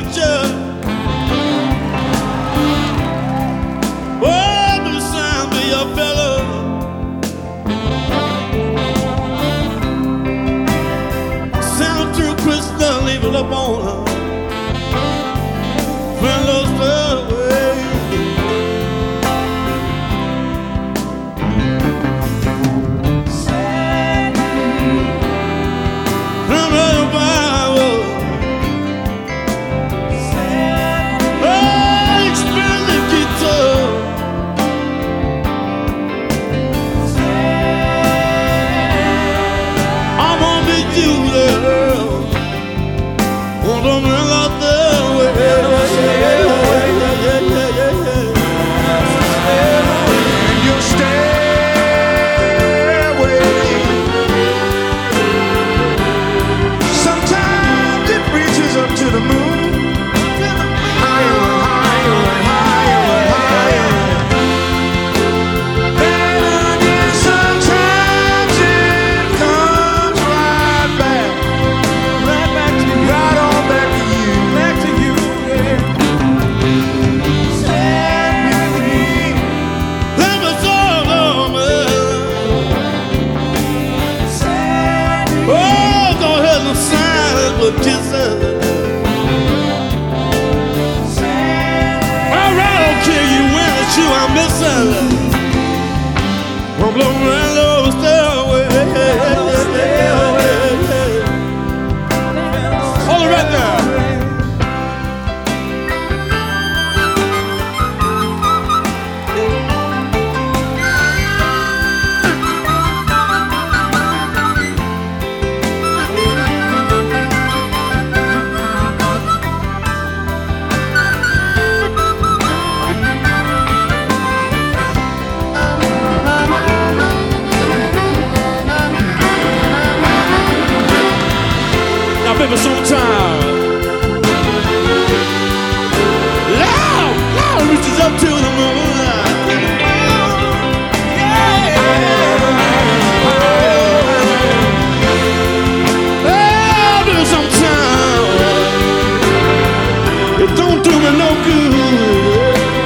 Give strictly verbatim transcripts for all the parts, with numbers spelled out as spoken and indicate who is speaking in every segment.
Speaker 1: preacher. Oh, the sound be your fellow. Sound through Christmas, leave it up on her. Fellows the way. I'm missing. I'm blowing low, stay away. Hold it right now. Baby, sometime loud, loud reaches up to the moon. Yeah. Oh, baby, sometime it don't do me no good.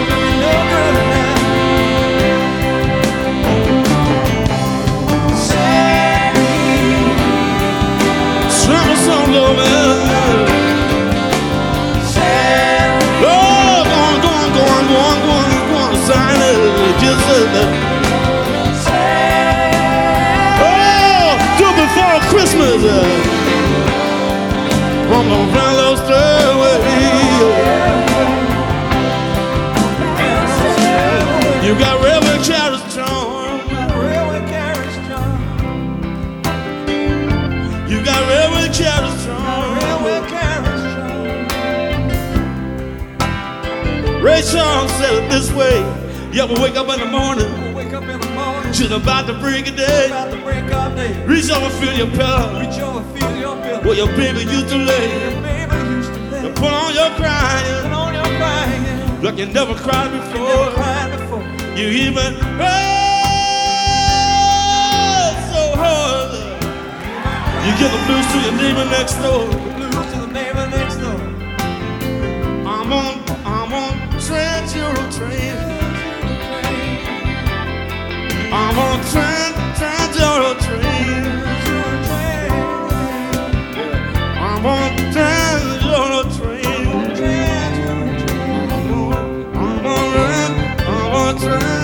Speaker 1: Christmas, I'm gonna run those away. You got railway carriage charm.
Speaker 2: Railway carriage charm.
Speaker 1: You got railway carriage charm.
Speaker 2: Railway carriage charm.
Speaker 1: Ray Charles said it this way. You ever wake up in the morning?
Speaker 2: Wake up in the morning.
Speaker 1: Just about to break of day.
Speaker 2: About to break of day.
Speaker 1: Reach over, feel your pillow.
Speaker 2: Reach over, feel your pillow.
Speaker 1: Where your baby used to lay.
Speaker 2: Your baby used to lay.
Speaker 1: You put on your crying.
Speaker 2: Put on your crying.
Speaker 1: Like you never cried before.
Speaker 2: You never cried before.
Speaker 1: You even cried so hard. You give the blues to your neighbor next door.
Speaker 2: The blues to the neighbor next door.
Speaker 1: I'm on, I'm on Trans Euro train. I'm on Trans, Trans Euro train. I'm on Trans Euro train. I'm on, I'm on, I'm on Trans.